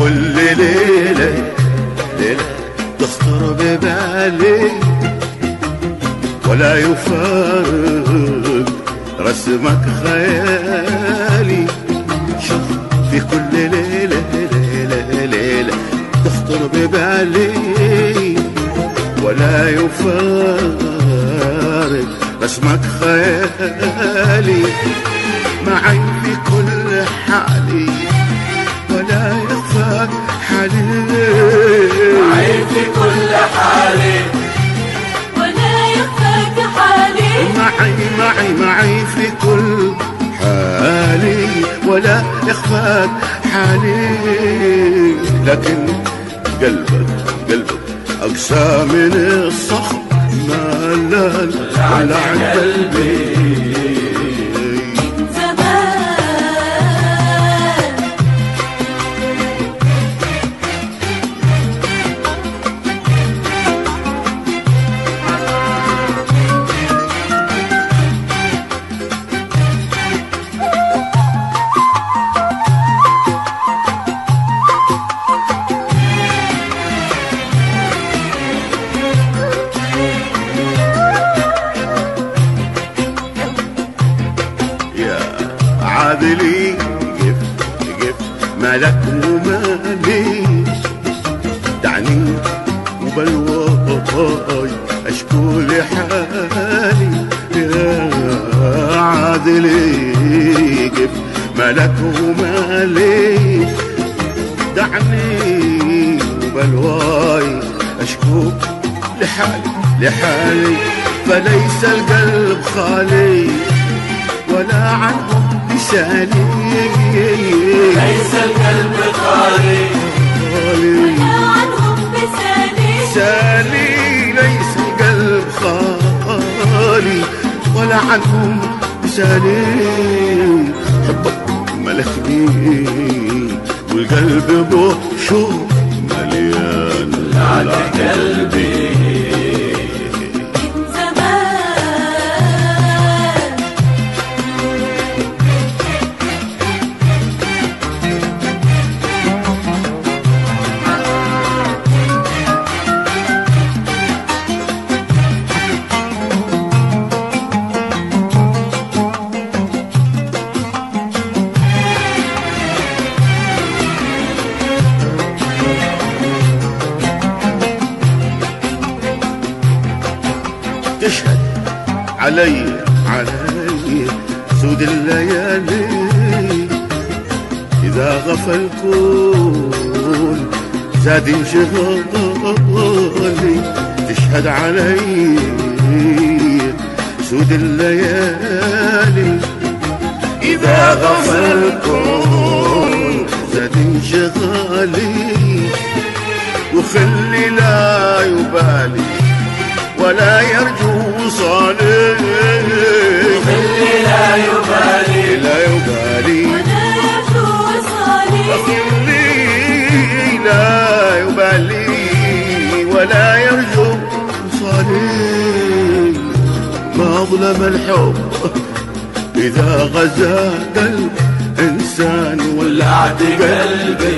كل ليلة ليلة تخطر ببالي ولا يفارق رسمك خيالي. شوف في كل ليلة ليلة ليلة تخطر ببالي ولا يفارق رسمك خيالي. معي في كل حالي ولا يخفاك حالي. معي في كل حالي ولا يخفاك حالي. معي في كل حالي ولا يخفاك حالي. لكن قلبك أقسى من الصخر ما لا قلبي. عادلي قف مالك ومالي. دعني وبالواي اشكو لحالي. يا عادلي قف مالك ومالي. دعني وبالواي اشكو لحالي. فليس القلب خالي ولا عنهم لساني. ليس القلب خالي ولا عنهم لساني. ليس القلب خالي ولا عنهم لساني. حبك ملكني والقلب به شوق مليان على قلبي. تشهد علي سود الليالي. إذا غفى الكون زاد انشغالي. تشهد علي سود الليالي. إذا غفى الكون زاد انشغالي. وخلي لا يبالي ولا يرجو وصالي. خلي لا يبالي ولا يرجو وصالي. خلي لا يبالي ولا يرجو وصالي. ما ظلم الحب إذا غزا قلب إنسان ولعت قلبي.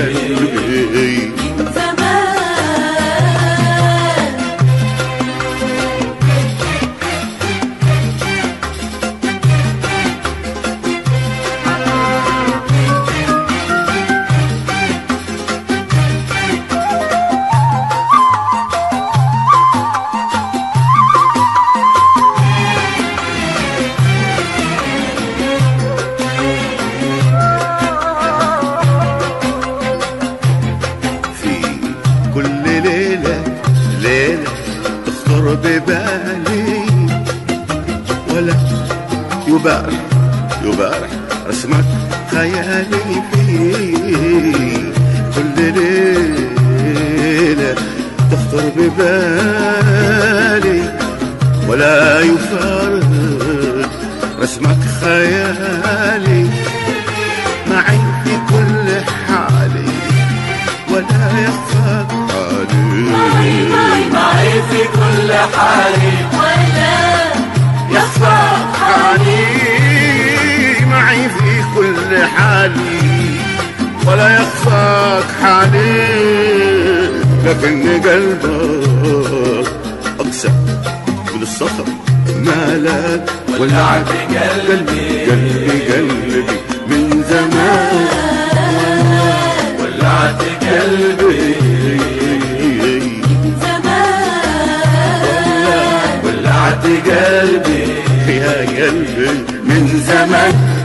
ببالي ولا يبارح رسمك خيالي. في كل ليلة تخطر ببالي ولا يفارق رسمك خيالي. معي في كل حالي ولا يخفاك حالي. معي في كل حالي ولا يخفاك حالي. معي في كل حالي ولا يخفاك لكن قلبك أقسى من الصخر مالك ولعت قلبي قلبي من زمان ولعت قلبي زمان ولعت قلبي يا قلبي من زمان